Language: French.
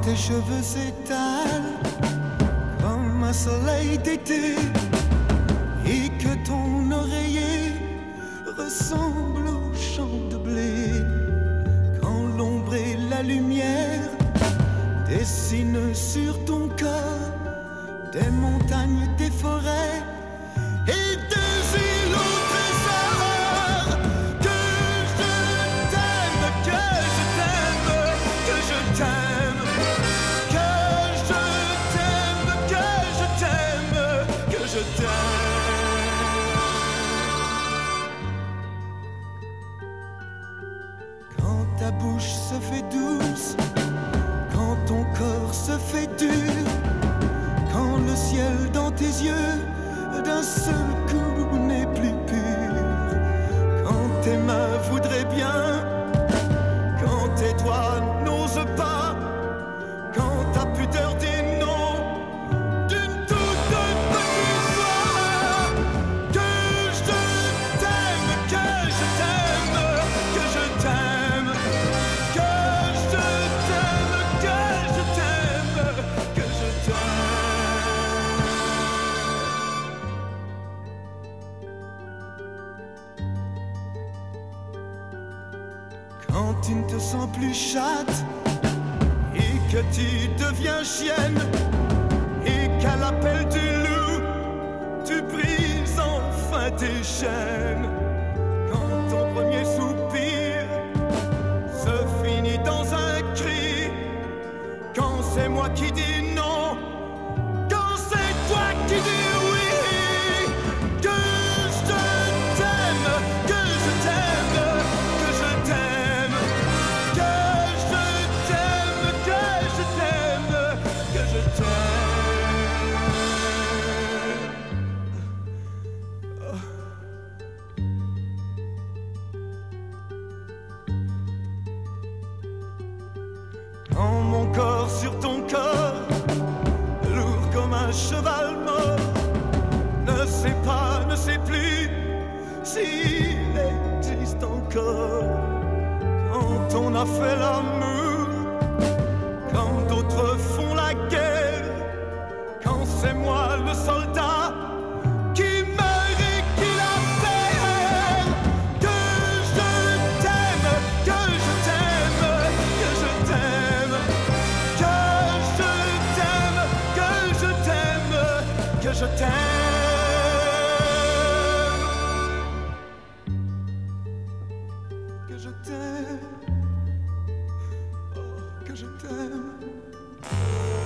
tes cheveux s'étalent comme un soleil d'été et que ton oreiller ressemble au champ de blé, quand l'ombre et la lumière dessinent sur ton corps des montagnes, des forêts et des îles au trésor. Que je t'aime, que je t'aime, que je t'aime, que je t'aime, que je t'aime, que je t'aime. Quand ta bouche se fait douce, quand ton corps se fait dur, quand le ciel dans tes yeux d'un seul coup n'est plus pur, quand tes mains voudraient bien, quand tes doigts n'osent pas, quand ta pudeur dit non d'une toute petite voix. Que je t'aime, que je t'aime, que je t'aime, que je t'aime, que je t'aime, que je t'aime. Quand tu ne te sens plus chatte et que tu deviens chienne et qu'à l'appel du loup tu brises enfin tes chaînes, quand ton premier soupir se finit dans un cri, quand c'est moi qui dis non, quand c'est toi qui dis oui. Que je t'aime, que je t'aime, que je t'aime, que je t'aime, que je t'aime, que je t'aime. Quand mon corps sur ton corps, lourd comme un cheval mort, ne sait pas, ne sait plus s'il existe encore. Quand on a fait l'amour, quand d'autres font la guerre, quand c'est moi le soldat qui meurt et qui la perd. Que je t'aime, que je t'aime, que je t'aime, que je t'aime, que je t'aime, que je t'aime, que je t'aime, oh, que je t'aime.